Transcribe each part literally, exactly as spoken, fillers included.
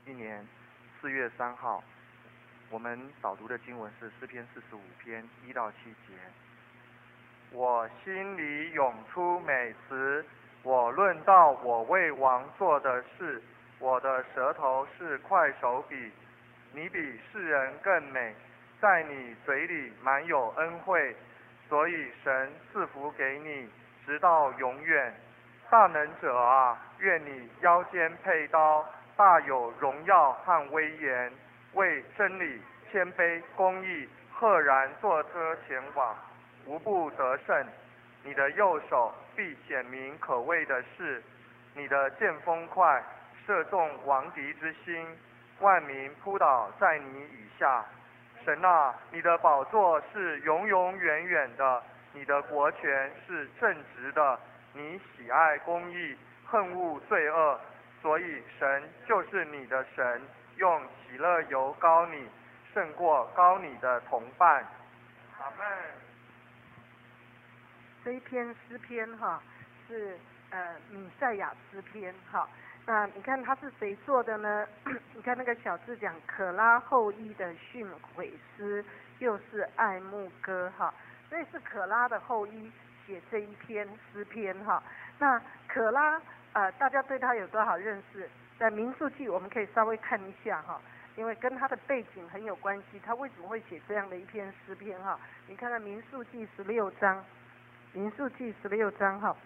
一年四月三号，我们导读的经文是诗篇四十五篇一到七节。我心里涌出美词，我论到我为王做的事，我的舌头是快手笔。你比世人更美，在你嘴里满有恩惠，所以神赐福给你，直到永远。大能者啊，愿你腰间佩刀，大有荣耀和威严，为真理、谦卑、公义，赫然坐车前往，无不得胜。你的右手必显明可畏的事，你的剑锋快，射中王敌之心，万民扑倒在你以下。神啊，你的宝座是永永远远的，你的国权是正直的，你喜爱公义，恨恶罪恶，所以神就是你的神，用喜乐油膏你，胜过膏你的同伴。阿们。 这一篇诗篇哈是呃米赛亚诗篇哈，那你看它是谁做的呢？你看那个小字讲可拉后裔的训诲诗，又是爱慕歌哈，所以是可拉的后裔写这一篇诗篇哈。那可拉呃大家对他有多少认识？在民数记我们可以稍微看一下哈，因为跟他的背景很有关系，他为什么会写这样的一篇诗篇哈？你看看民数记十六章。民数记十六章哈，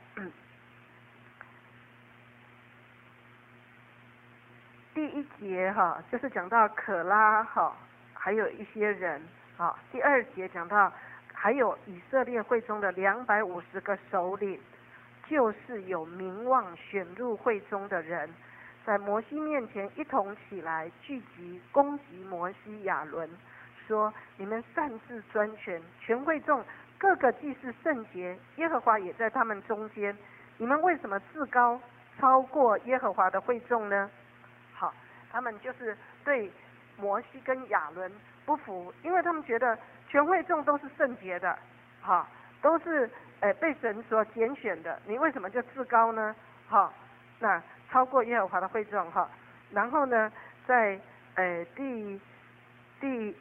第一节哈就是讲到可拉哈，还有一些人哈。第二节讲到还有以色列会中的两百五十个首领，就是有名望选入会中的人，在摩西面前一同起来聚集，攻击摩西亚伦，说：你们擅自专权，全会众。各个既是圣洁，耶和华也在他们中间。你们为什么自高，超过耶和华的会众呢？好，他们就是对摩西跟亚伦不服，因为他们觉得全会众都是圣洁的，哈，都是呃被神所拣选的，你为什么就自高呢？哈，那超过耶和华的会众哈。然后呢，在呃第第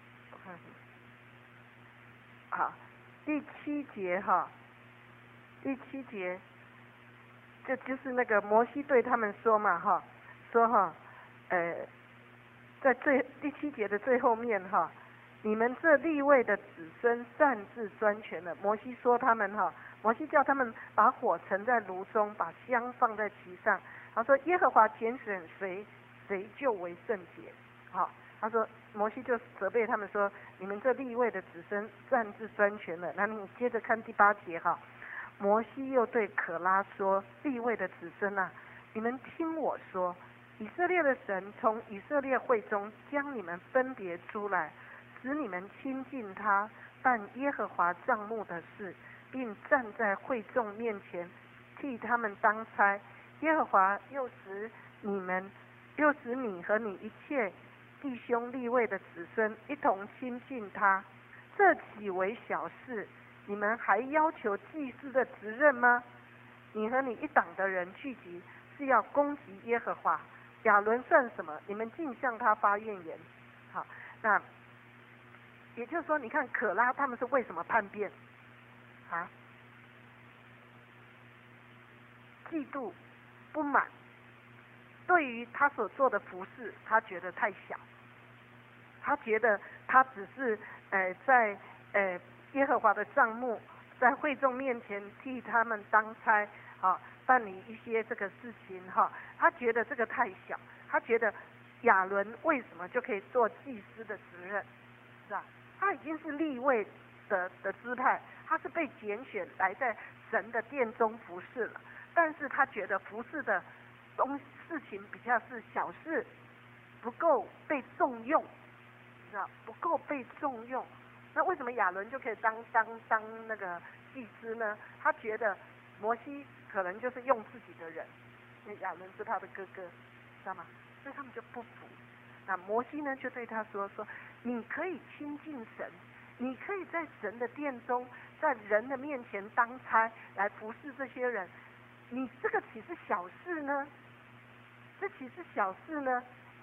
好。第七节哈，第七节，这就是那个摩西对他们说嘛哈，说哈，呃，在最第七节的最后面哈，你们这利未的子孙擅自专权了。摩西说他们哈，摩西叫他们把火盛在炉中，把香放在其上。他说耶和华拣选谁，谁就为圣洁。好，他说。摩西就责备他们说：“你们这利未的子孙擅自专权了。”那你接着看第八节哈，摩西又对可拉说：“利未的子孙啊，你们听我说，以色列的神从以色列会中将你们分别出来，使你们亲近他，办耶和华帐幕的事，并站在会众面前替他们当差。耶和华又使你们，又使你和你一切。”弟兄利未的子孙一同亲近他，这岂为小事？你们还要求祭司的职任吗？你和你一党的人聚集，是要攻击耶和华。亚伦算什么？你们竟向他发怨言。好，那也就是说，你看可拉他们是为什么叛变？啊，嫉妒、不满，对于他所做的服事，他觉得太小。他觉得他只是呃在呃耶和华的帐幕，在会众面前替他们当差啊，办理一些这个事情哈。他觉得这个太小，他觉得亚伦为什么就可以做祭司的职任，是吧？他已经是利未的的支派，他是被拣选来在神的殿中服侍了，但是他觉得服侍的东事情比较是小事，不够被重用。不够被重用，那为什么亚伦就可以当当当那个祭司呢？他觉得摩西可能就是用自己的人，因为亚伦是他的哥哥，知道吗？所以他们就不服。那摩西呢就对他说说，你可以亲近神，你可以在神的殿中，在人的面前当差来服侍这些人，你这个岂是小事呢？这岂是小事呢？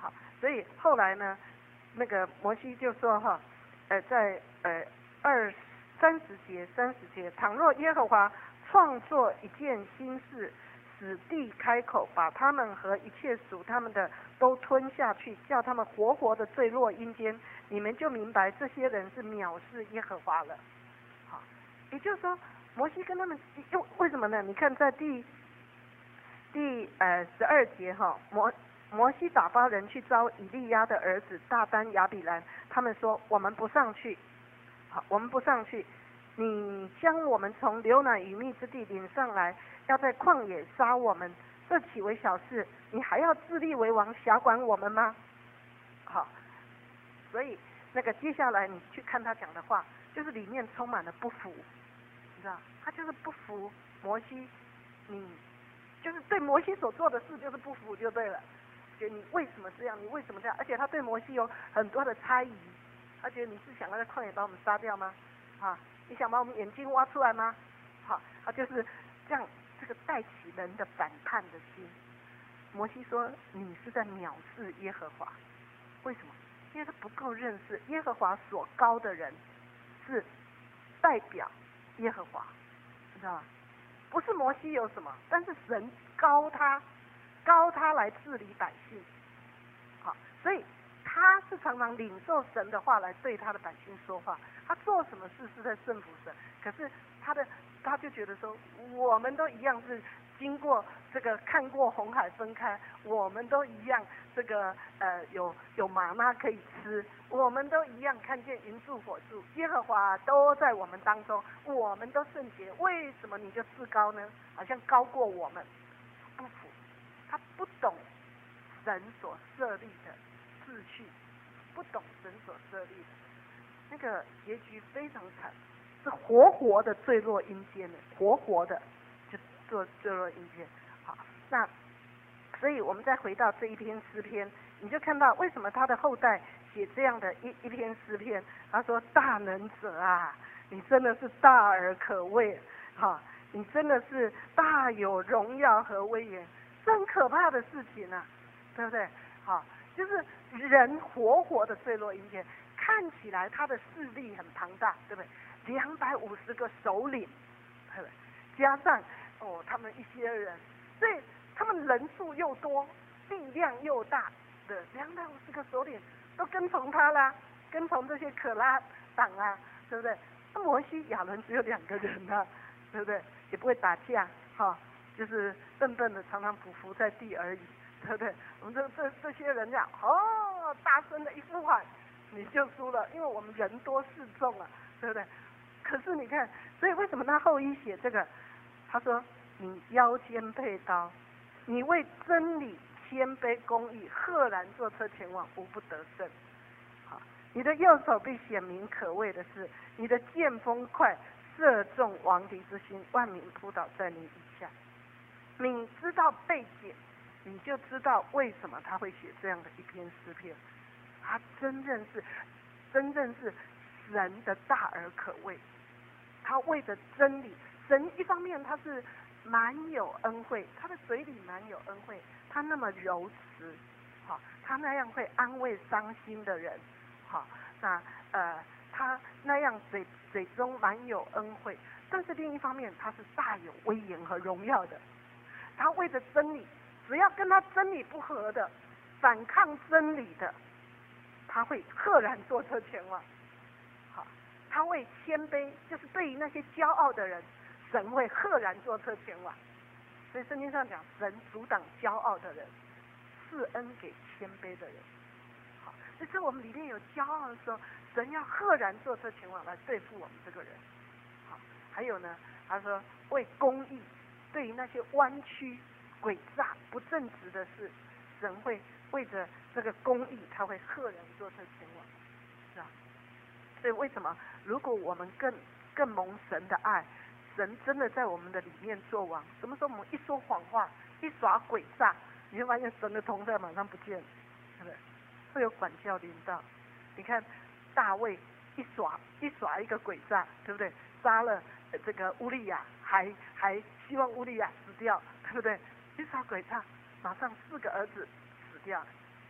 好，所以后来呢，那个摩西就说哈，呃，在呃二三十节三十节，倘若耶和华创作一件新事，使地开口，把他们和一切属他们的都吞下去，叫他们活活的坠落阴间，你们就明白这些人是藐视耶和华了。好，也就是说，摩西跟他们又为什么呢？你看在第第呃十二节哈，摩摩西打发人去招以利亚的儿子大丹亚比兰，他们说我们不上去，好，我们不上去，你将我们从流奶与蜜之地领上来，要在旷野杀我们，这岂为小事？你还要自立为王，辖管我们吗？好，所以那个接下来你去看他讲的话，就是里面充满了不服，你知道，他就是不服摩西，你就是对摩西所做的事就是不服就对了，觉得你为什么这样，你为什么这样？而且他对摩西有很多的猜疑，他觉得你是想要在旷野把我们杀掉吗？啊，你想把我们眼睛挖出来吗？好，他就是这样，这个带起人的反叛的心。摩西说你是在藐视耶和华，为什么？因为他不够认识耶和华所高的人是代表耶和华，你知道吗？不是摩西有什么，但是神高他，高他来治理百姓，好，所以他是常常领受神的话来对他的百姓说话，他做什么事是在顺服神，可是他的他就觉得说，我们都一样是经过这个看过红海分开，我们都一样这个呃有有玛纳可以吃，我们都一样看见云柱火柱，耶和华都在我们当中，我们都圣洁，为什么你就自高呢？好像高过我们，不服，他不懂神所设立的秩序，不懂神所设立的那个结局非常惨，是活活的坠落阴间的，活活的就坠坠落阴间。好，那所以我们再回到这一篇诗篇，你就看到为什么他的后代写这样的一一篇诗篇。他说：“大能者啊，你真的是大而可畏，哈，你真的是大有荣耀和威严，是很可怕的事情啊，对不对？好，就是人活活的坠落阴间。”看起来他的势力很庞大，对不对？两百五十个首领，对不对？加上哦，他们一些人，所以他们人数又多，力量又大的两百五十个首领都跟从他啦，跟从这些可拉党啊，对不对？那摩西亚伦只有两个人啊，对不对？也不会打架，哈、哦，就是笨笨的，常常匍匐在地而已，对不对？我们这这这些人呀，哦，大声的一呼喊，你就输了，因为我们人多势众啊，对不对？可是你看，所以为什么他后一写这个？他说：“你腰间佩刀，你为真理谦卑公义，赫然坐车前往，无不得胜。好，你的右手必显明可畏的事，你的剑锋快，射中王敌之心，万民扑倒在你以下。你知道背景，你就知道为什么他会写这样的一篇诗篇。他真正是，真正是神的大而可畏。他为着真理，神一方面他是满有恩惠，他的嘴里满有恩惠，他那么柔慈，好，他那样会安慰伤心的人，好，那呃他那样嘴嘴中满有恩惠，但是另一方面他是大有威严和荣耀的。他为着真理，只要跟他真理不合的，反抗真理的，他会赫然坐车前往。好，他会谦卑，就是对于那些骄傲的人，神会赫然坐车前往。所以圣经上讲，神阻挡骄傲的人，赐恩给谦卑的人。好，所以在我们里面有骄傲的时候，神要赫然坐车前往来对付我们这个人。好，还有呢，他说为公义，对于那些弯曲、诡诈、不正直的事，神会为着这个公义，他会赫然坐车前往，是吧？所以为什么如果我们更更蒙神的爱，神真的在我们的里面作王，什么时候我们一说谎话，一耍诡诈，你会发现神的同在马上不见了，对不对？会有管教临到。你看大卫一耍一耍一个诡诈，对不对？杀了这个乌利亚，还还希望乌利亚死掉，对不对？一耍诡诈，马上四个儿子死掉了。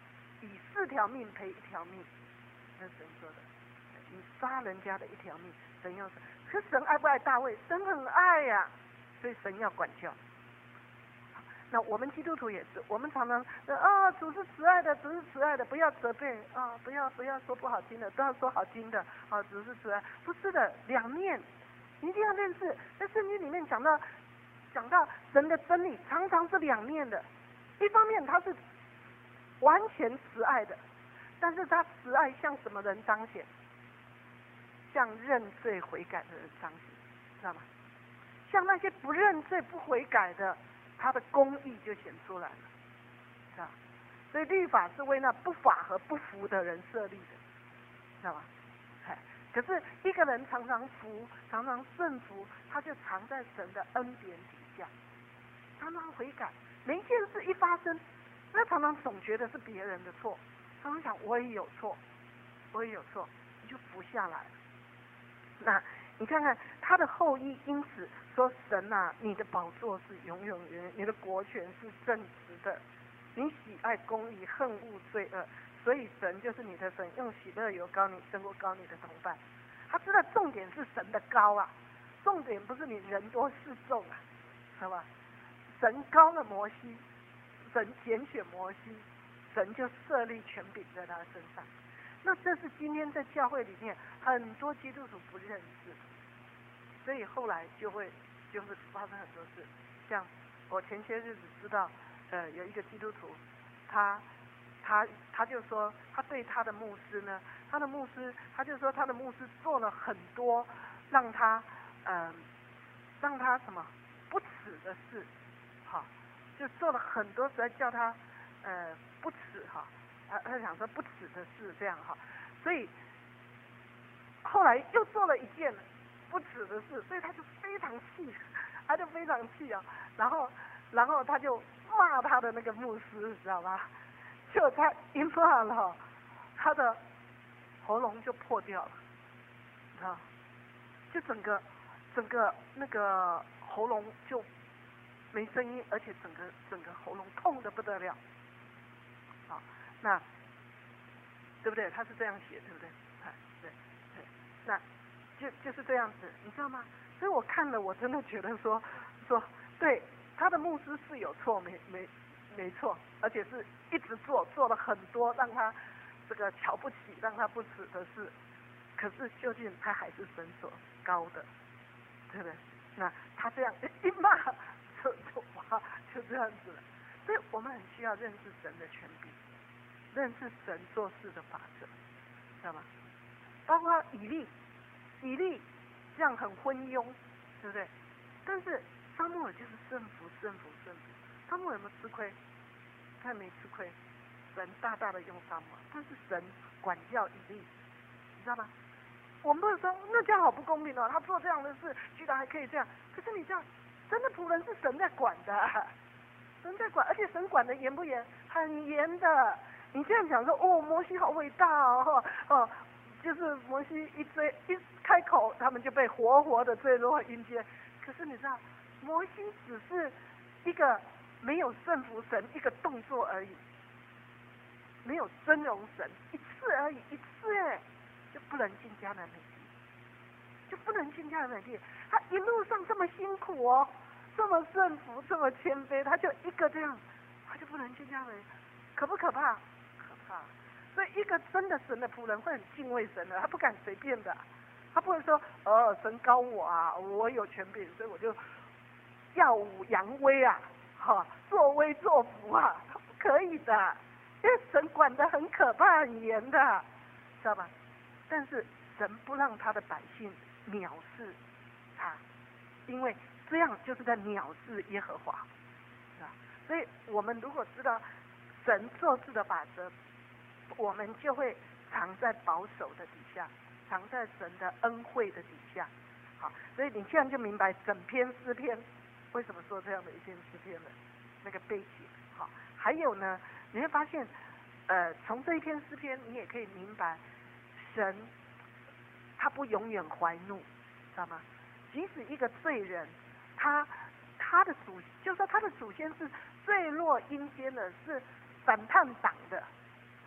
以四条命赔一条命，那是神说的。你杀人家的一条命，神要。可神爱不爱大卫？神很爱呀、啊，所以神要管教。那我们基督徒也是，我们常常啊，主是慈爱的，主是慈爱的，不要责备啊，不要不要说不好听的，都要说好听的啊，主是慈爱。不是的，两面，你一定要认识。在圣经里面讲到讲到神的真理，常常是两面的。一方面他是完全慈爱的，但是他慈爱向什么人彰显？向认罪悔改的人彰显，知道吗？像那些不认罪不悔改的，他的公义就显出来了，知道？所以律法是为那不法和不服的人设立的，知道吗？哎，可是一个人常常服，常常顺服，他就藏在神的恩典底下，常常悔改。每一件事一发生，那常常总觉得是别人的错，常常想我也有错，我也有错，你就服下来了。那你看看他的后裔，因此说神啊，你的宝座是永永远远，你的国权是正直的，你喜爱公义，恨恶罪恶，所以神就是你的神，用喜乐油膏你胜过膏你的同伴。他知道重点是神的膏啊，重点不是你人多势众啊，是吧？神膏了摩西，神拣选摩西，神就设立权柄在他身上。那这是今天在教会里面很多基督徒不认识，所以后来就会就会发生很多事。像我前些日子知道，呃，有一个基督徒，他他他就说，他对他的牧师呢，他的牧师他就说他的牧师做了很多让他嗯、呃、让他什么不耻的事，好，就做了很多实在叫他呃不耻哈。他他想说不耻的事这样哈，所以后来又做了一件不耻的事，所以他就非常气，他就非常气啊，然后然后他就骂他的那个牧师，知道吧？就他一骂了，他的喉咙就破掉了，啊，就整个整个那个喉咙就没声音，而且整个整个喉咙痛得不得了，啊。那对不对？他是这样写，对不对？哎，对对，那就就是这样子，你知道吗？所以我看了，我真的觉得说说，对，他的牧师是有错，没没没错，而且是一直做，做了很多让他这个瞧不起、让他不耻的事。可是究竟他还是神所高的，对不对？那他这样一骂，就就哇，就这样子了。所以我们很需要认识神的权柄。认识神做事的法则，知道吗？包括以利，以利这样很昏庸，对不对？但是撒母耳就是顺服、顺服、顺服。撒母耳有没有吃亏？他没吃亏，神大大的用撒母耳，但是神管教以利，你知道吗？我们不是说那这样好不公平哦，他做这样的事，居然还可以这样。可是你这样，神的仆人是神在管的，神在管，而且神管的严不严？很严的。你这样讲说，哦，摩西好伟大哦，哦，就是摩西一追一开口，他们就被活活的坠落阴间。可是你知道，摩西只是一个没有顺服神一个动作而已，没有尊荣神一次而已，一次哎，就不能进迦南美地，就不能进迦南美地。他一路上这么辛苦哦，这么顺服，这么谦卑，他就一个这样，他就不能进迦南美地，可不可怕？所以一个真的神的仆人会很敬畏神的，他不敢随便的，他不会说，哦，神高我啊，我有权柄，所以我就耀武扬威啊，哈，作威作福啊，他不可以的，因为神管得很可怕、很严的，知道吧？但是神不让他的百姓藐视他，因为这样就是在藐视耶和华，是吧？所以我们如果知道神做事的法则，我们就会藏在保守的底下，藏在神的恩惠的底下。好，所以你这样就明白整篇诗篇为什么说这样的一篇诗篇的那个背景。好，还有呢，你会发现，呃，从这一篇诗篇，你也可以明白，神他不永远怀怒，知道吗？即使一个罪人，他他的祖，就说他的祖先是坠落阴间的，是反叛党的。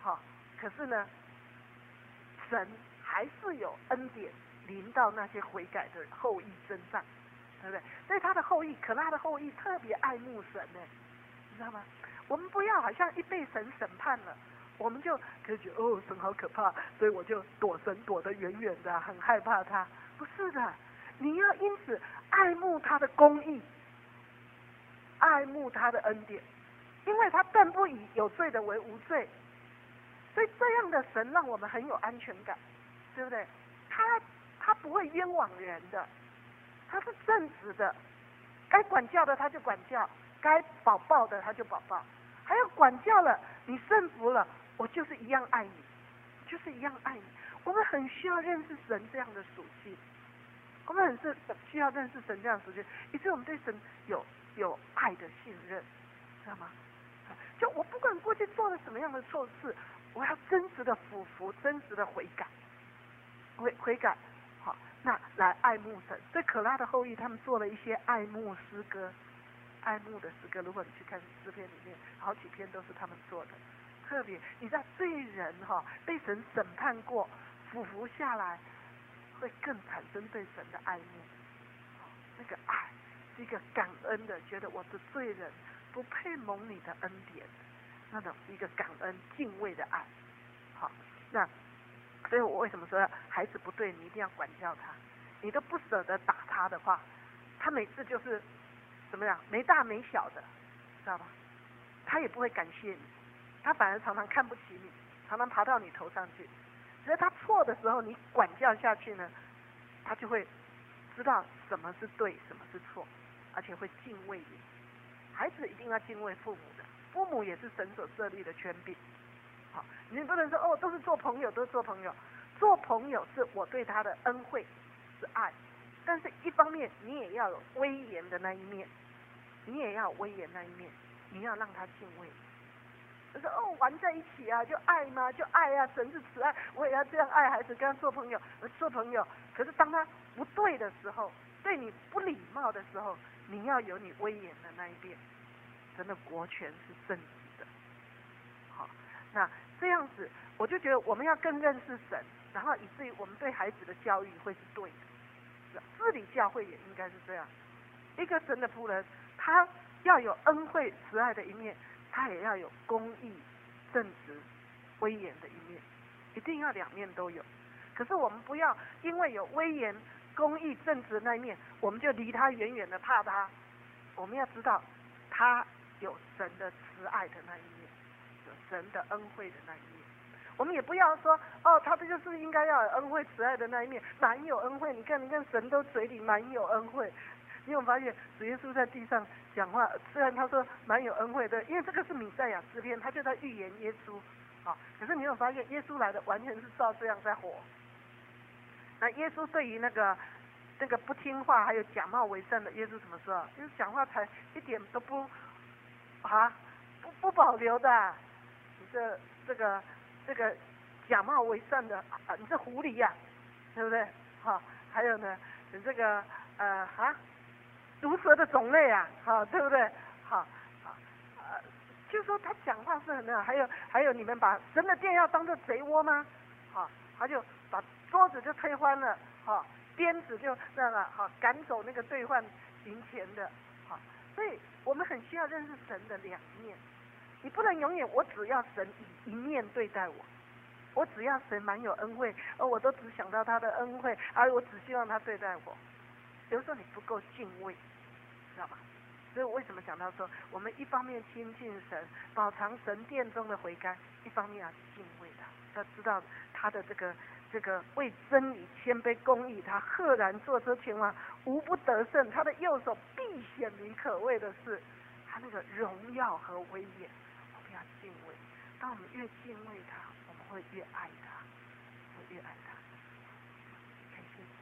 哈，可是呢，神还是有恩典临到那些悔改的后裔身上，对不对？所以他的后裔，可他的后裔特别爱慕神呢，你知道吗？我们不要好像一被神审判了，我们就就觉得哦，神好可怕，所以我就躲神躲得远远的，很害怕他。不是的，你要因此爱慕他的公义，爱慕他的恩典，因为他更不以有罪的为无罪。所以这样的神让我们很有安全感，对不对？他他不会冤枉人的，他是正直的，该管教的他就管教，该保抱的他就保抱。还有管教了，你顺服了，我就是一样爱你，就是一样爱你。我们很需要认识神这样的属性，我们很是需要认识神这样的属性，以致我们对神有有爱的信任，知道吗？就我不管过去做了什么样的错事，我要真实的俯伏，真实的悔改，悔悔改，好，那来爱慕神。所以可拉的后裔他们做了一些爱慕诗歌。爱慕的诗歌，如果你去看诗篇里面，好几篇都是他们做的。特别，你知道罪人哈、哦、被神审判过，俯伏下来，会更产生对神的爱慕。那个爱是一个感恩的，觉得我是罪人，不配蒙你的恩典，那种一个感恩敬畏的爱。好，那所以我为什么说孩子不对，你一定要管教他，你都不舍得打他的话，他每次就是怎么样，没大没小的，知道吧？他也不会感谢你，他反而常常看不起你，常常爬到你头上去。只是他错的时候，你管教下去呢，他就会知道什么是对，什么是错，而且会敬畏你。孩子一定要敬畏父母的，父母也是神所设立的权柄。好，你不能说哦，都是做朋友，都是做朋友。做朋友是我对他的恩惠，是爱。但是一方面你也要有威严的那一面，你也要有威严那一面，你要让他敬畏。就是哦，玩在一起啊，就爱吗？就爱啊，神是慈爱，我也要这样爱孩子，跟他做朋友，做朋友。可是当他不对的时候，对你不礼貌的时候，你要有你威严的那一面。神的国权是正直的。好，那这样子，我就觉得我们要更认识神，然后以至于我们对孩子的教育会是对的。治理教会也应该是这样，一个神的仆人，他要有恩惠慈爱的一面，他也要有公义正直威严的一面，一定要两面都有。可是我们不要因为有威严公义正直的那一面，我们就离他远远的怕他。我们要知道他有神的慈爱的那一面，有神的恩惠的那一面。我们也不要说哦，他这就是应该要有恩惠慈爱的那一面，满有恩惠。你看，你看神都嘴里满有恩惠。你有发现主耶稣在地上讲话，虽然他说满有恩惠的，因为这个是弥赛亚诗篇，他就在预言耶稣啊。可是你有发现耶稣来的完全是照这样在活。那耶稣对于那个那个不听话还有假冒为善的，耶稣怎么说？耶稣讲话才一点都不啊不不保留的。你这这个。这个假冒为善的啊，你这狐狸呀、啊，对不对？哈、哦，还有呢，你这个呃啊，毒蛇的种类啊，哈、哦，对不对？好、哦，啊、呃，就说他讲话是很那，还有还有，你们把神的殿要当做贼窝吗？哈、哦，他就把桌子就推翻了，哈、哦，鞭子就那个哈赶走那个兑换银钱的，哈、哦，所以我们很需要认识神的两面。你不能永远我只要神以一面对待我，我只要神满有恩惠，而我都只想到他的恩惠，而我只希望他对待我。有时候你不够敬畏，知道吧？所以我为什么讲到说，我们一方面亲近神，饱尝神殿中的回甘，一方面要敬畏他，要知道他的这个这个为真理谦卑公义，他赫然坐车前往，无不得胜，他的右手必显明可畏的事，他那个荣耀和威严。要敬畏，当我们越敬畏他，我们会越爱他，会越爱他。感谢主。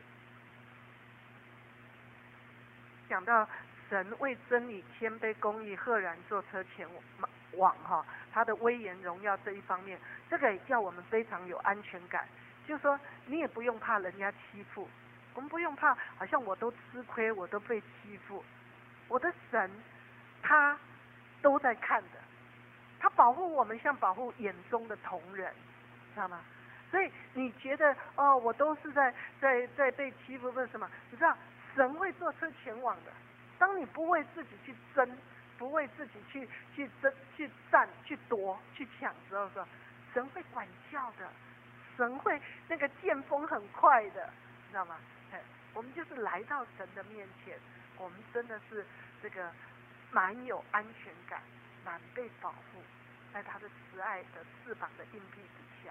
讲到神为真理谦卑公义，赫然坐车前往哈，他的威严荣耀这一方面，这个也叫我们非常有安全感。就是说，你也不用怕人家欺负，我们不用怕，好像我都吃亏，我都被欺负。我的神，他都在看的。他保保护我们像保护眼中的瞳人，知道吗？所以你觉得哦，我都是在在在被欺负，为什么？你知道神会做出前往的。当你不为自己去争，不为自己去去争、去占、去夺、去抢的时候，说神会管教的，神会那个剑锋很快的，知道吗？哎，我们就是来到神的面前，我们真的是这个蛮有安全感，蛮被保护，在他的慈爱的翅膀的荫庇底下。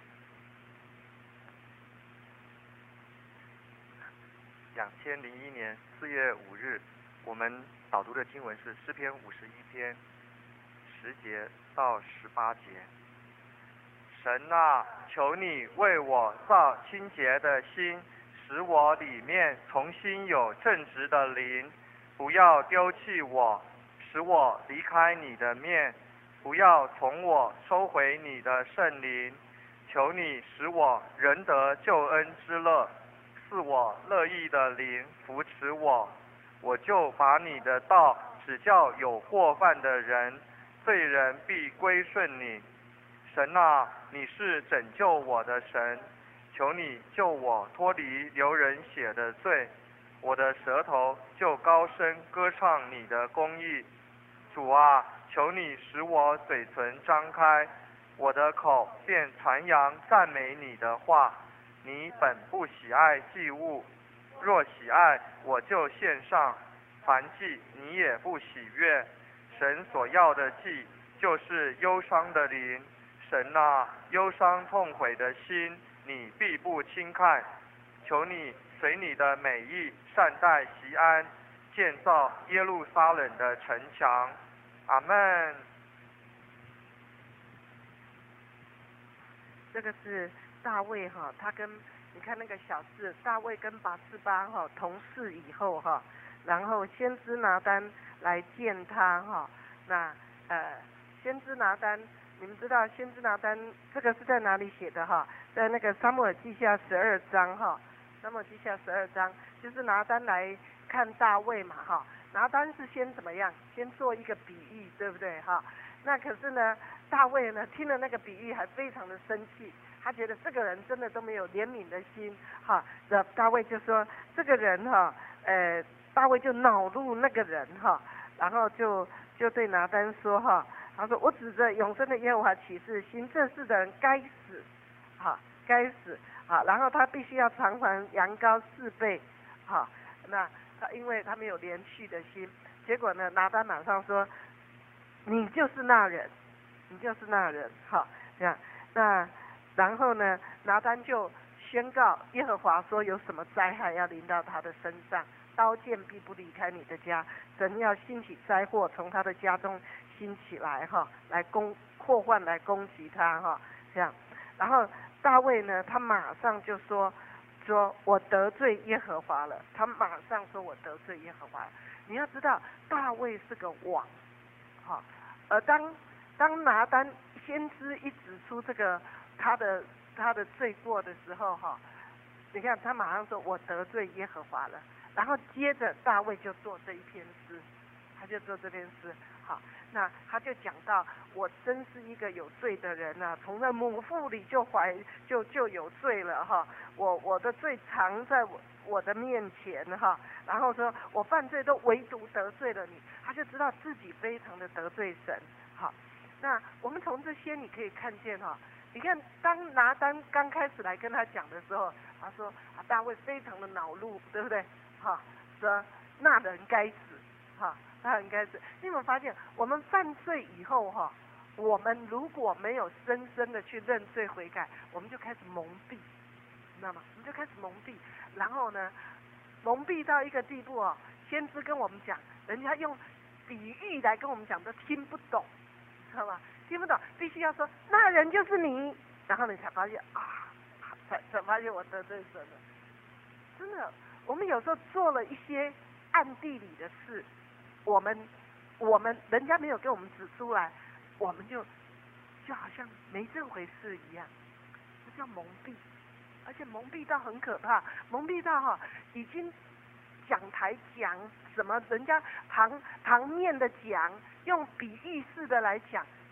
两千零一年四月五日，我们导读的经文是诗篇五十一篇十节到十八节。神啊，求你为我造清洁的心，使我里面重新有正直的灵，不要丢弃我，使我离开你的面，不要从我收回你的圣灵。求你使我仍得救恩之乐，赐我乐意的灵扶持我，我就把你的道指教有过犯的人，罪人必归顺你。神啊，你是拯救我的神，求你救我脱离流人血的罪，我的舌头就高声歌唱你的公义。主啊，求你使我嘴唇张开，我的口便传扬赞美你的话。你本不喜爱祭物，若喜爱，我就献上；凡祭你也不喜悦。神所要的祭，就是忧伤的灵。神啊，忧伤痛悔的心，你必不轻看。求你随你的美意善待锡安，建造耶路撒冷的城墙。阿们。 这个是大卫哈，他跟你看那个小事，大卫跟拔示巴哈同事以后哈，然后先知拿单来见他哈，那呃先知拿单，你们知道先知拿单这个是在哪里写的哈？在那个撒母耳记下十二章哈，撒母耳记下十二章就是拿单来看大卫嘛哈，拿单是先怎么样？先做一个比喻，对不对哈？那可是呢，大卫呢听了那个比喻还非常的生气，他觉得这个人真的都没有怜悯的心哈。那大卫就说这个人哈，呃，大卫就恼怒那个人哈，然后就就对拿单说哈，他说我指着永生的耶和华起誓，行这事的人该死，哈，该死啊！然后他必须要偿还羊羔四倍，哈，那他因为他没有怜恤的心，结果呢，拿单马上说。你就是那人，你就是那人，好，这样，那然后呢，拿单就宣告耶和华说有什么灾害要临到他的身上，刀剑必不离开你的家，神要兴起灾祸从他的家中兴起来哈，来攻祸患来攻击他哈，这样，然后大卫呢，他马上就说说我得罪耶和华了，他马上说我得罪耶和华了。你要知道，大卫是个王。好，呃，当当拿单先知一指出这个他的他的罪过的时候，哈，你看他马上说我得罪耶和华了，然后接着大卫就做这一篇诗，他就做这篇诗，好，那他就讲到我真是一个有罪的人啊，从那母腹里就怀就就有罪了哈，我我的罪藏在我我的面前哈，然后说我犯罪都唯独得罪了你，他就知道自己非常的得罪神。好，那我们从这些你可以看见哈，你看当拿单刚开始来跟他讲的时候，他说啊大卫非常的恼怒，对不对？哈，说那人该死，哈，那人该死。你有没有发现，我们犯罪以后哈，我们如果没有深深的去认罪悔改，我们就开始蒙蔽，知道吗？我们就开始蒙蔽。然后呢，蒙蔽到一个地步哦，先知跟我们讲，人家用比喻来跟我们讲都听不懂，知道吗？听不懂，必须要说那人就是你，然后你才发现啊，才才发现我得罪神了。真的，我们有时候做了一些暗地里的事，我们我们人家没有给我们指出来，我们就就好像没这回事一样，这叫蒙蔽。而且蒙蔽到很可怕，蒙蔽到哈、哦、已经讲台讲什么，人家旁旁面的讲，用比喻式的来讲，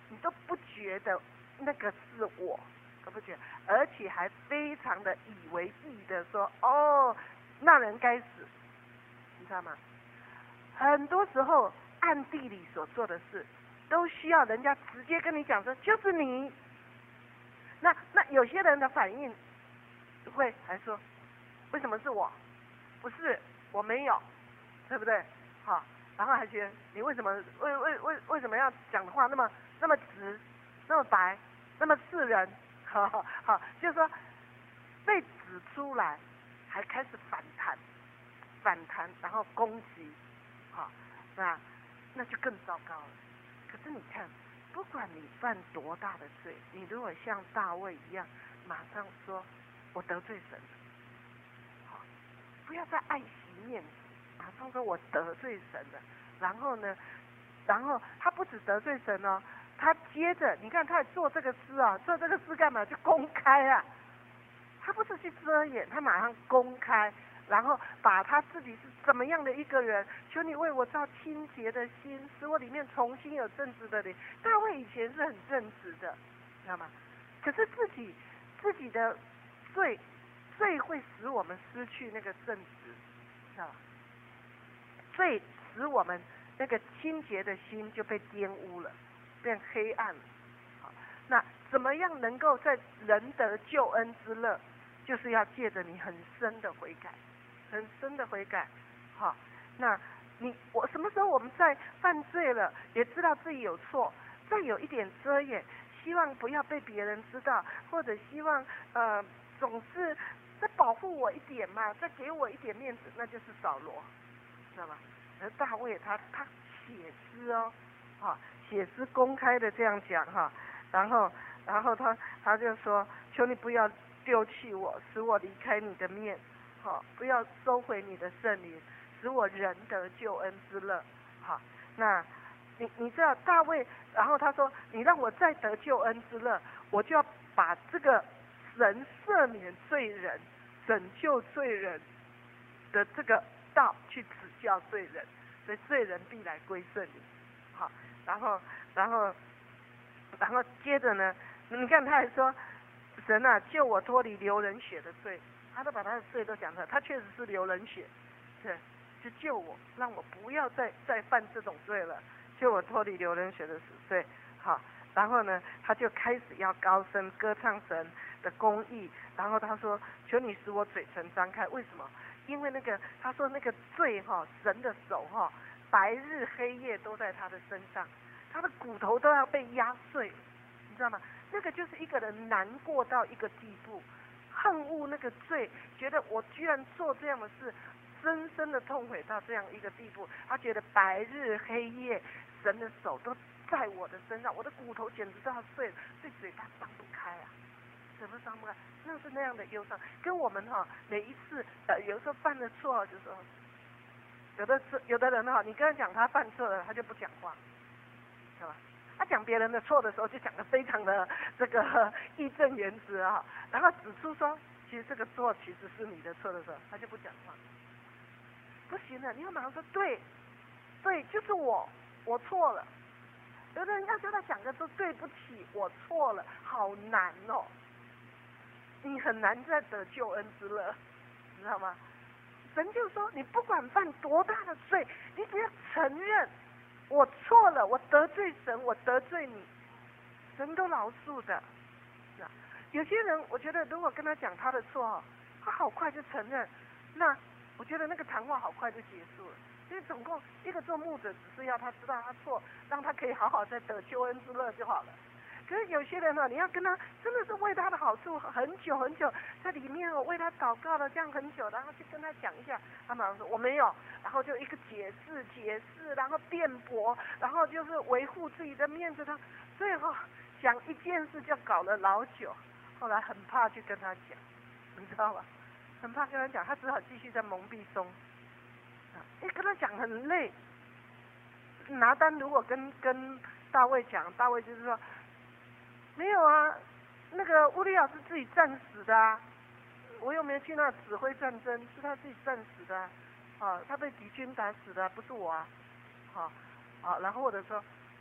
你都不觉得那个是我，都不觉得，而且还非常的以为意的说，哦，那人该死，你知道吗？很多时候暗地里所做的事，都需要人家直接跟你讲说，就是你。那那有些人的反应会还说，为什么是我？不是，我没有，对不对？好，然后还觉得你为什么为为为为什么要讲的话那么那么直，那么白，那么刺人？好好，就是说被指出来，还开始反弹，反弹，然后攻击，好，那那就更糟糕了。可是你看，不管你犯多大的罪，你如果像大卫一样，马上说我得罪神了，好，不要再爱惜面子，马上说我得罪神了。然后呢，然后他不止得罪神哦，他接着你看他做这个诗啊，做这个诗干嘛？就公开啊，他不是去遮掩，他马上公开。然后把他自己是怎么样的一个人，求你为我造清洁的心，使我里面重新有正直的灵。大卫以前是很正直的，知道吗？可是自己自己的罪罪会使我们失去那个正直，知道吗？罪使我们那个清洁的心就被玷污了，变黑暗了。好，那怎么样能够在人得救恩之乐，就是要借着你很深的悔改。很深的悔改，好，那你我什么时候我们在犯罪了，也知道自己有错，再有一点遮掩，希望不要被别人知道，或者希望呃总是再保护我一点嘛，再给我一点面子，那就是扫罗，知道吗？而大卫他他写诗哦，哈，写诗公开的这样讲哈，然后然后他他就说，求你不要丢弃我，使我离开你的面。好，不要收回你的圣灵，使我人得救恩之乐。好，那你你知道大卫，然后他说，你让我再得救恩之乐，我就要把这个神赦免罪人、拯救罪人的这个道去指教罪人，所以罪人必来归圣灵。好，然后然后然后接着呢，你看他还说，神啊，救我脱离流人血的罪。他都把他的罪都讲出来，他确实是流人血，对，就救我，让我不要再再犯这种罪了，救我脱离流人血的死罪。好，然后呢，他就开始要高声歌唱神的公义，然后他说，求你使我嘴唇张开。为什么？因为那个他说那个罪哈、哦，神的手哈、哦，白日黑夜都在他的身上，他的骨头都要被压碎，你知道吗？那个就是一个人难过到一个地步。恨恶那个罪，觉得我居然做这样的事，深深的痛悔到这样一个地步。他觉得白日黑夜，神的手都在我的身上，我的骨头简直都要碎了，所以嘴巴张不开啊，怎么张不开？那是那样的忧伤，跟我们哈、哦、每一次呃有时候犯了错，就说有的有的人哈、哦，你跟他讲他犯错了，他就不讲话，是吧？他讲别人的错的时候，就讲得非常的这个义正言辞啊，然后指出说，其实这个错其实是你的错的时候，他就不讲话。不行了，你要马上说对，对，就是我，我错了。有的人要叫他讲个说对不起，我错了，好难哦。你很难再得救恩之乐，你知道吗？神就说，你不管犯多大的罪，你只要承认。我错了，我得罪神，我得罪你，神都饶恕的。有些人，我觉得如果跟他讲他的错，他好快就承认，那我觉得那个谈话好快就结束了。因为总共一个做牧者只是要他知道他错，让他可以好好再得救恩之乐就好了。可是有些人呢，你要跟他真的是为他的好处很久很久，在里面哦为他祷告了这样很久，然后去跟他讲一下，他马上说我没有，然后就一个解释解释，然后辩驳，然后就是维护自己的面子，他最后讲一件事就搞了老久，后来很怕去跟他讲，你知道吗？很怕跟他讲，他只好继续在蒙蔽中，因为跟他讲很累。拿单如果跟跟大卫讲，大卫就是说。没有啊，那个乌利亚是自己战死的啊，我又没去那指挥战争，是他自己战死的啊，啊他被敌军打死的，不是我啊，好、啊，啊，然后或者说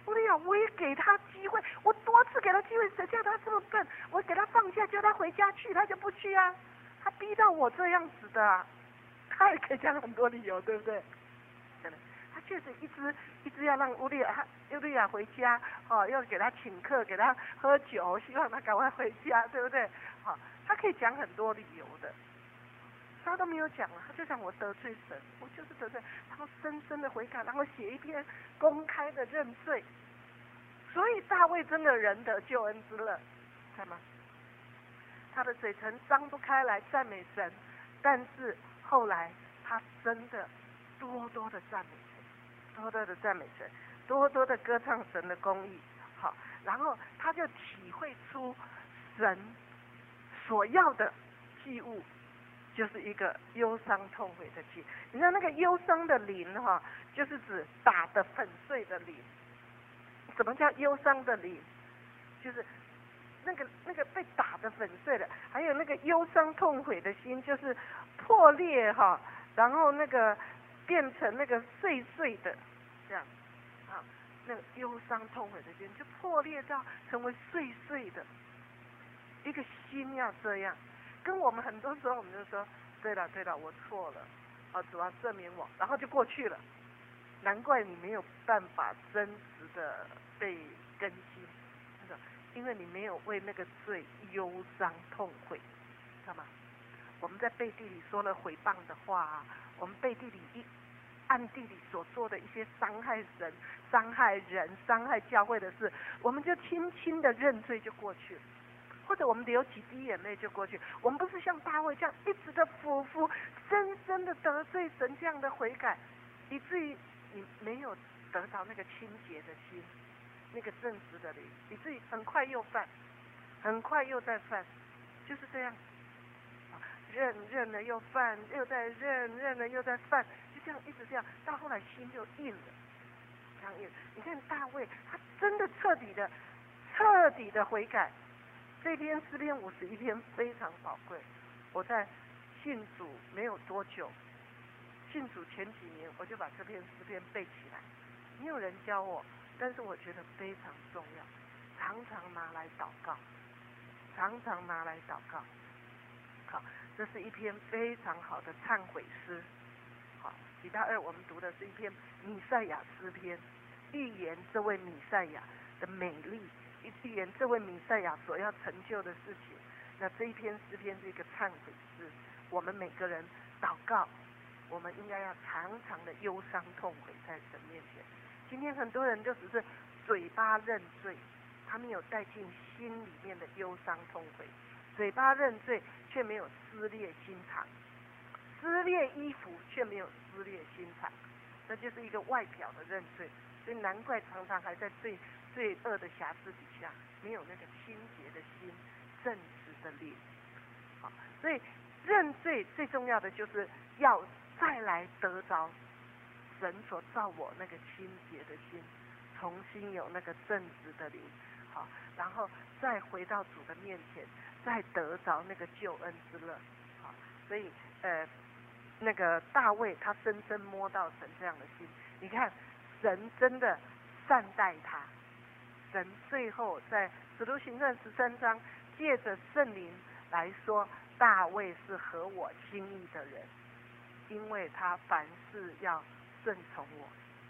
乌利亚，我也给他机会，我多次给他机会，谁叫他这么笨？我给他放下，叫他回家去，他就不去啊。他逼到我这样子的、啊，他也可以讲很多理由，对不对？真的，他确实一直一直要让乌利亚乌利亚回家，哦，要给他请客，给他喝酒，希望他赶快回家，对不对？好、哦，他可以讲很多理由的。他都没有讲了，他就讲我得罪神，我就是得罪，然后深深的悔改，然后写一篇公开的认罪。所以大卫真的仁得救恩之乐，看吗？他的嘴唇张不开来赞美神，但是后来他真的多多的赞美神，多多的赞美神，多多的歌唱神的公义。好，然后他就体会出神所要的祭物。就是一个忧伤痛悔的祭，你知道那个忧伤的灵哈，就是指打得粉碎的灵。什么叫忧伤的灵？就是那个那个被打得粉碎的，还有那个忧伤痛悔的心，就是破裂哈，然后那个变成那个碎碎的这样啊，那个忧伤痛悔的心就破裂到成为碎碎的，一个心要这样。跟我们很多时候我们就说，对了对了，我错了，啊，主要赦免我，然后就过去了。难怪你没有办法真实的被更新，因为你没有为那个罪忧伤痛悔，知道吗？我们在背地里说了毁谤的话、啊，我们背地里一暗地里所做的一些伤害神、伤害人、伤害教会的事，我们就轻轻的认罪就过去了。或者我们流几滴眼泪就过去，我们不是像大卫这样一直的俯伏，深深的得罪神这样的悔改，以至于你没有得到那个清洁的心，那个正直的灵，以至于很快又犯，很快又在犯，就是这样，认认了又犯，又在认，认了又在犯，就这样一直这样，到后来心就硬了，这样硬。你看大卫，他真的彻底的、彻底的悔改。这篇诗篇五十一篇非常宝贵，我在信主没有多久，信主前几年我就把这篇诗篇背起来，没有人教我，但是我觉得非常重要，常常拿来祷告，常常拿来祷告。好，这是一篇非常好的忏悔诗。好，礼拜二我们读的是一篇弥赛亚诗篇，预言这位弥赛亚的美丽。预言这位弥赛亚所要成就的事情，那这一篇诗篇是一个忏悔诗。我们每个人祷告，我们应该要常常的忧伤痛悔在神面前。今天很多人就只是嘴巴认罪，他没有带进心里面的忧伤痛悔，嘴巴认罪却没有撕裂心肠，撕裂衣服却没有撕裂心肠，这就是一个外表的认罪。所以难怪常常还在罪罪恶的辖制底下，没有那个清洁的心、正直的灵。好，所以认罪最重要的就是要再来得着神所造我那个清洁的心，重新有那个正直的灵。好，然后再回到主的面前，再得着那个救恩之乐。好，所以呃，那个大卫他深深摸到神这样的心，你看。神真的善待他，神最后在使徒行传十三章借着圣灵来说，大卫是合我心意的人，因为他凡事要顺从我。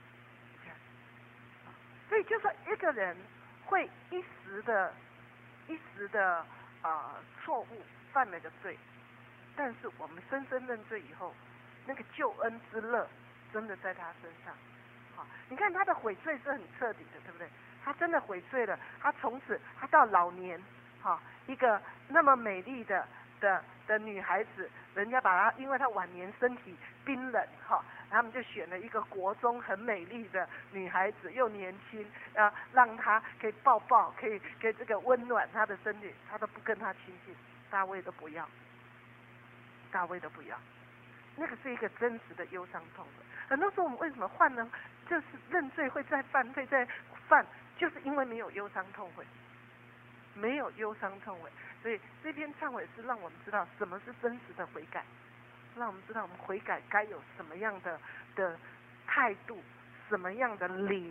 所以就说一个人会一时的一时的啊、呃、错误犯了个罪，但是我们深深认罪以后，那个救恩之乐真的在他身上。好，你看他的悔罪是很彻底的，对不对？他真的悔罪了，他从此他到老年，好，一个那么美丽的的的女孩子，人家把她，因为她晚年身体冰冷，哈，他们就选了一个国中很美丽的女孩子，又年轻，啊，让她可以抱抱，可以可以这个温暖她的身体，她都不跟她亲近，大卫都不要，大卫都不要。那个是一个真实的忧伤痛悔。很多时候我们为什么犯呢？就是认罪会再犯，会再犯，就是因为没有忧伤痛悔，没有忧伤痛悔。所以这篇忏悔是让我们知道什么是真实的悔改，让我们知道我们悔改该有什么样的的态度，什么样的灵，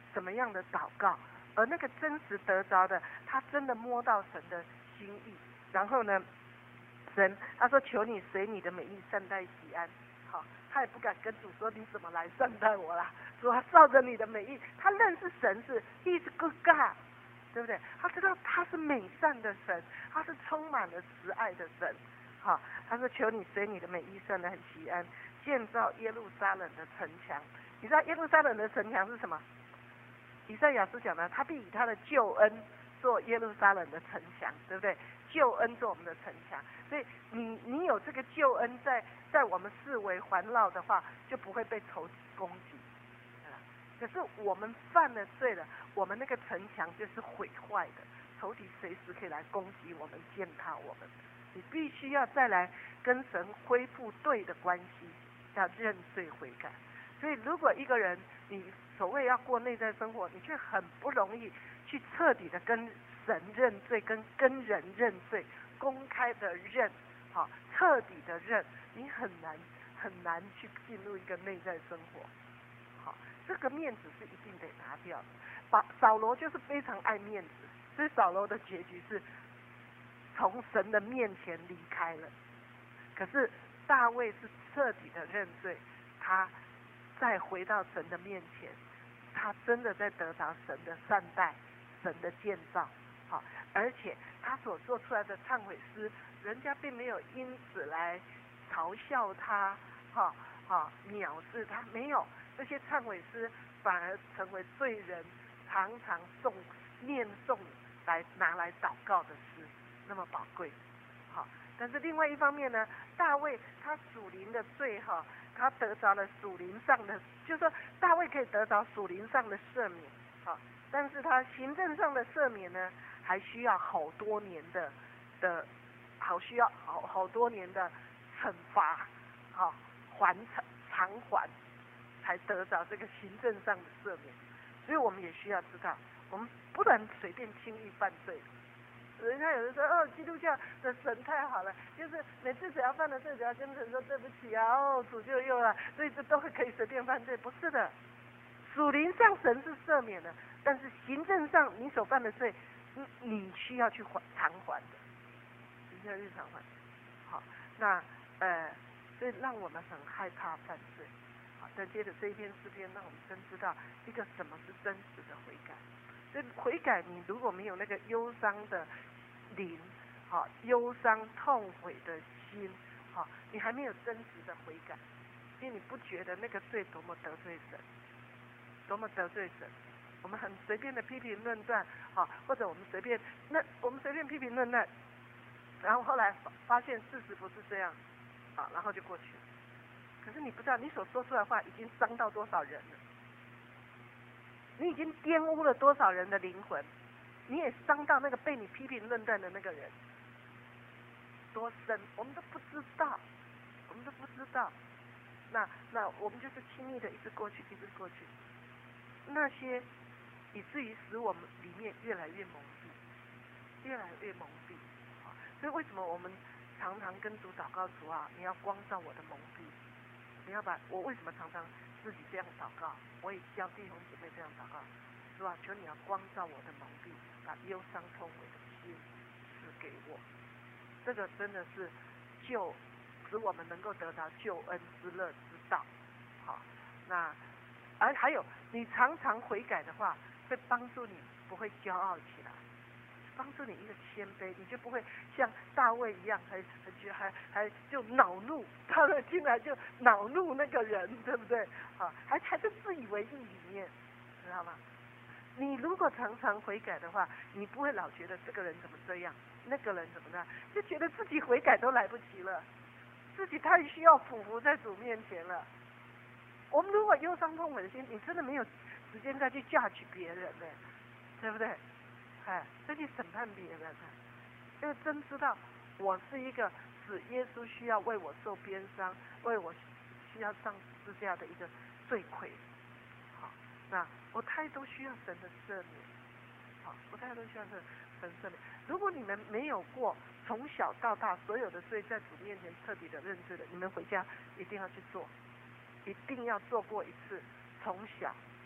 什么样的祷告，而那个真实得着的，他真的摸到神的心意，然后呢，神他说求你随你的美意善待喜安，好，他也不敢跟主说你怎么来善待我啦，主啊照着你的美意，他认识神是 He's good God， 对不对？他知道他是美善的神，他是充满了慈爱的神，好，他说求你随你的美意善待喜安，建造耶路撒冷的城墙。你知道耶路撒冷的城墙是什么？以赛亚书讲的，他必以他的救恩做耶路撒冷的城墙，对不对？救恩做我们的城墙，所以你你有这个救恩在在我们四围环绕的话，就不会被仇敌攻击。可是我们犯了罪了，我们那个城墙就是毁坏的，仇敌随时可以来攻击我们、践踏我们。你必须要再来跟神恢复对的关系，要认罪悔改。所以如果一个人你所谓要过内在生活，你却很不容易去彻底的跟神认罪，跟跟人认罪，公开的认，好，彻底的认，你很难很难去进入一个内在生活。好，这个面子是一定得拿掉的。把扫罗就是非常爱面子，所以扫罗的结局是从神的面前离开了。可是大卫是彻底的认罪，他再回到神的面前，他真的在得到神的善待、神的建造，好，而且他所做出来的忏悔诗，人家并没有因此来嘲笑他，哈哈藐视他，没有，这些忏悔诗反而成为罪人常常诵念诵来拿来祷告的诗，那么宝贵，好。但是另外一方面呢，大卫他属灵的罪哈，他得着了属灵上的，就是说大卫可以得着属灵上的赦免，好，但是他行政上的赦免呢，还需要好多年的的，好需要好好多年的惩罚，好还偿偿还，才得着这个行政上的赦免。所以我们也需要知道，我们不能随便轻易犯罪。人家有人说哦，基督教的神太好了，就是每次只要犯了罪，只要跟神说对不起啊，哦主就佑了，所以这都会可以随便犯罪，不是的。属灵上神是赦免的，但是行政上你所犯的罪，你你需要去还偿还的，你需要去偿还。好，那呃，所以让我们很害怕犯罪。好，但接着这一篇诗篇，让我们真知道一个什么是真实的悔改。所以悔改，你如果没有那个忧伤的灵，好，忧伤痛悔的心，好，你还没有真实的悔改，因为你不觉得那个罪多么得罪神，多么得罪神。我们很随便的批评论断，好，或者我们随便那我们随便批评论断，然后后来发现事实不是这样，啊，然后就过去了。可是你不知道，你所说出来的话已经伤到多少人了。你已经玷污了多少人的灵魂，你也伤到那个被你批评论断的那个人，多深我们都不知道，我们都不知道。那那我们就是轻易的一直过去，一直过去，那些以至于使我们里面越来越蒙蔽，越来越蒙蔽。所以为什么我们常常跟主祷告，主啊，你要光照我的蒙蔽，你要把我为什么常常自己这样祷告，我也教弟兄姐妹这样祷告，主啊，求你要光照我的蒙蔽，把忧伤痛悔的心赐给我。这个真的是救，使我们能够得到救恩之乐之道。好，那而还有，你常常悔改的话，会帮助你不会骄傲起来，帮助你一个谦卑，你就不会像大卫一样，还还还还就恼怒，他们进来就恼怒那个人，对不对？啊，还还是自以为意里面，知道吗？你如果常常悔改的话，你不会老觉得这个人怎么这样，那个人怎么样，就觉得自己悔改都来不及了，自己太需要俯伏在主面前了。我们如果忧伤痛悔的心，你真的没有时间再去judge别人呢，对不对？哎，再去审判别人，因为真知道我是一个使耶稣需要为我受鞭伤，为我需要上十字架的一个罪魁。好，那我太多需要神的赦免。好，我太多需要神神赦免。如果你们没有过从小到大所有的罪在主面前彻底的认知的，你们回家一定要去做，一定要做过一次从小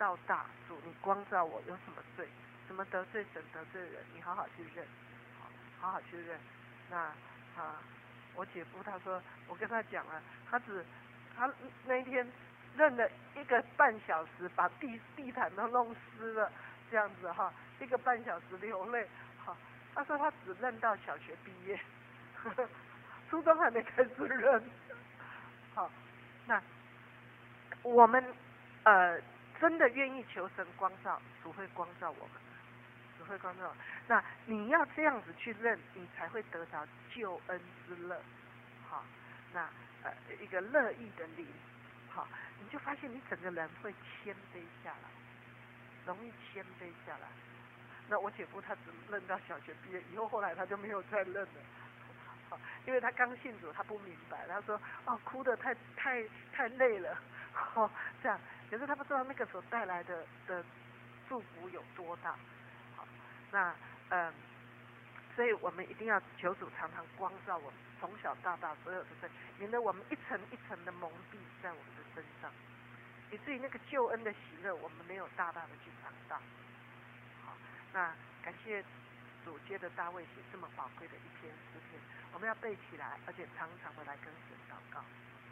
到大，主你光照我有什么罪，什么得罪神得罪人，你好好去认，好好去认。那啊，我姐夫他说，我跟他讲了，他只他那一天认了一个半小时，把地地毯都弄湿了，这样子哈，一个半小时流泪。好，他说他只认到小学毕业，呵呵初中还没开始认。好，那我们呃真的愿意求神光照，主会光照我们，主会光照。那你要这样子去认，你才会得到救恩之乐。好，那呃一个乐意的灵，好，你就发现你整个人会谦卑下来，容易谦卑下来。那我姐夫他只认到小学毕业，以后后来他就没有再认了。好，因为他刚信主，他不明白，他说哦哭得太太太累了，哦这样，可是他不知道那个所带来的的祝福有多大。好，那嗯，所以我们一定要求主常常光照我们从小到大所有的罪，免得我们一层一层的蒙蔽在我们的身上，以至于那个救恩的喜乐我们没有大大的去尝到。好，那感谢主接着大卫写这么宝贵的一篇诗篇，我们要背起来，而且常常的来跟神祷告。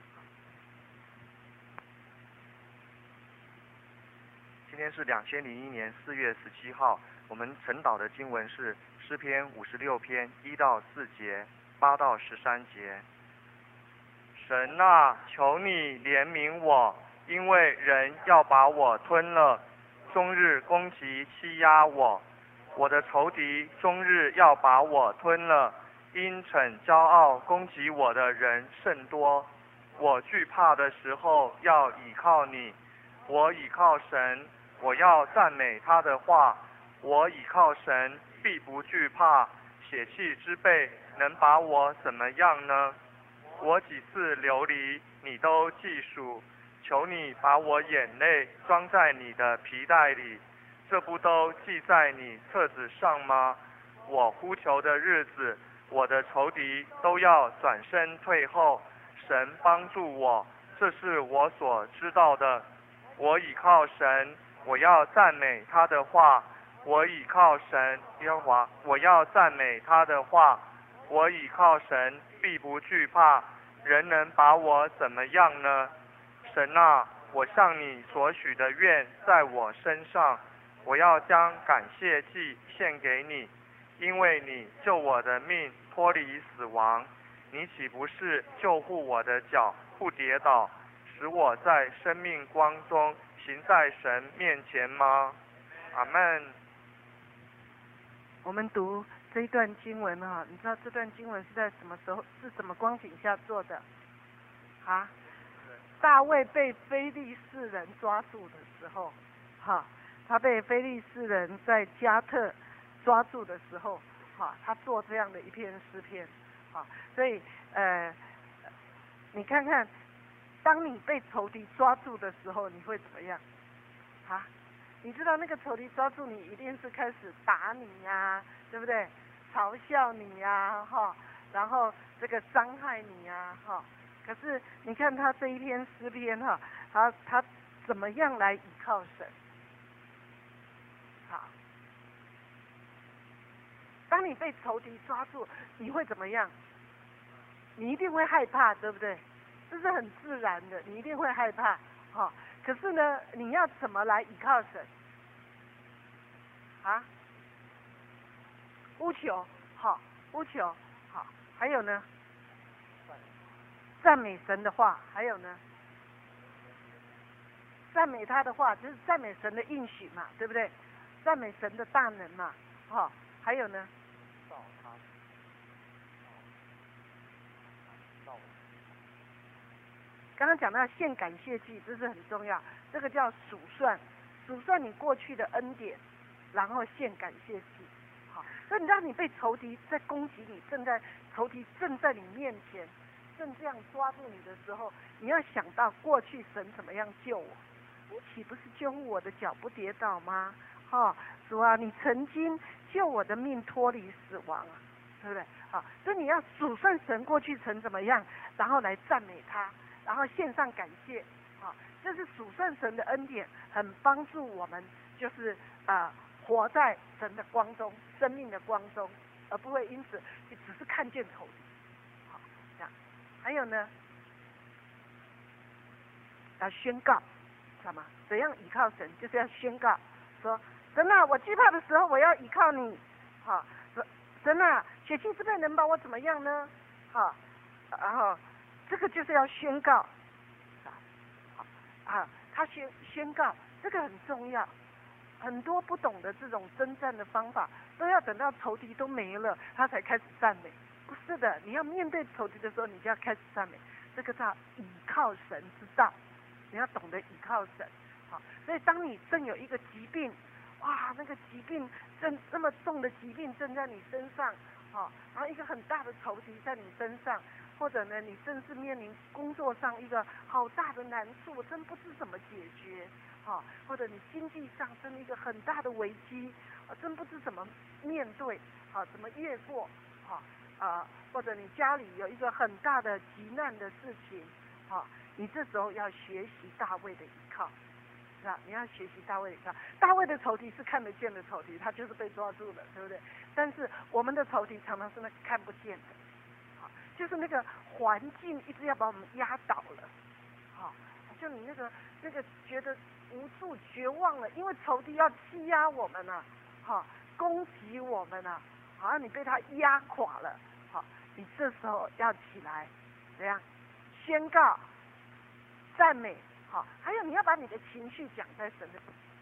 今天是两千零一年四月十七号，我们晨祷的经文是诗篇五十六篇一到四节，八到十三节。神啊，求你怜悯我，因为人要把我吞了，终日攻击欺压我。我的仇敌终日要把我吞了，因逞骄傲攻击我的人甚多。我惧怕的时候要倚靠你，我倚靠神，我要赞美他的话。我倚靠神，必不惧怕。血气之辈能把我怎么样呢？我几次流离，你都记数。求你把我眼泪装在你的皮带里，这不都记在你册子上吗？我呼求的日子，我的仇敌都要转身退后。神帮助我，这是我所知道的。我倚靠神，我要赞美他的话。我倚靠神，耶和华，我要赞美他的话。我倚靠神，必不惧怕。人能把我怎么样呢？神啊，我向你所许的愿在我身上，我要将感谢祭献给你，因为你救我的命脱离死亡。你岂不是救护我的脚不跌倒，使我在生命光中行在神面前吗？阿们。 我们读这一段经文哈，你知道这段经文是在什么时候、是什么光景下做的？啊？大卫被非利士人抓住的时候，哈，他被非利士人在加特抓住的时候，哈，他做这样的一篇诗篇，哈，所以呃，你看看，当你被仇敌抓住的时候，你会怎么样？啊？你知道那个仇敌抓住你，一定是开始打你呀、啊，对不对？嘲笑你呀、啊，哈，然后这个伤害你呀、啊，哈。可是你看他这一篇诗篇哈，他他怎么样来倚靠神？好，当你被仇敌抓住，你会怎么样？你一定会害怕，对不对？这是很自然的，你一定会害怕，哈、哦。可是呢，你要怎么来倚靠神？啊？呼求，好，呼求，好，还有呢？赞美神的话，还有呢？赞美他的话，就是赞美神的应许嘛，对不对？赞美神的大能嘛，哦，还有呢？刚刚讲到献感谢祭，这是很重要，这个叫数算，数算你过去的恩典，然后献感谢祭。好，所以你让你被仇敌在攻击你，正在仇敌正在你面前，正这样抓住你的时候，你要想到过去神怎么样救我，你岂不是救护我的脚不跌倒吗？哈、哦，主啊，你曾经救我的命脱离死亡啊，对不对？好，所以你要数算神过去曾怎么样，然后来赞美他。然后献上感谢，啊， 这是数算神的恩典，很帮助我们，就是啊、呃，活在神的光中，生命的光中，而不会因此你只是看见仇敌。好，这样，还有呢，要宣告，知道吗？怎样倚靠神，就是要宣告说，神啊，我惧怕的时候，我要倚靠你。好，神啊，血气之辈能把我怎么样呢？好，然后这个就是要宣告。啊，他宣宣告，这个很重要。很多不懂的这种征战的方法，都要等到仇敌都没了，他才开始赞美。不是的，你要面对仇敌的时候，你就要开始赞美。这个叫倚靠神之道，你要懂得倚靠神。好，所以当你正有一个疾病，哇，那个疾病正那么重的疾病正在你身上，好，然后一个很大的仇敌在你身上。或者呢，你正是面临工作上一个好大的难处，我真不知怎么解决，哈，或者你经济上真的一个很大的危机，我真不知怎么面对，好，怎么越过，哈，啊，或者你家里有一个很大的急难的事情，哈，你这时候要学习大卫的依靠，是吧？你要学习大卫的依靠。大卫的仇敌是看得见的仇敌，他就是被抓住了，对不对？但是我们的仇敌常常是那个看不见的。就是那个环境一直要把我们压倒了，好，就你那个那个觉得无助、绝望了，因为仇敌要欺压我们啊，好，攻击我们啊，好像你被他压垮了，好，你这时候要起来，怎样宣告、赞美，好，还有你要把你的情绪讲在神的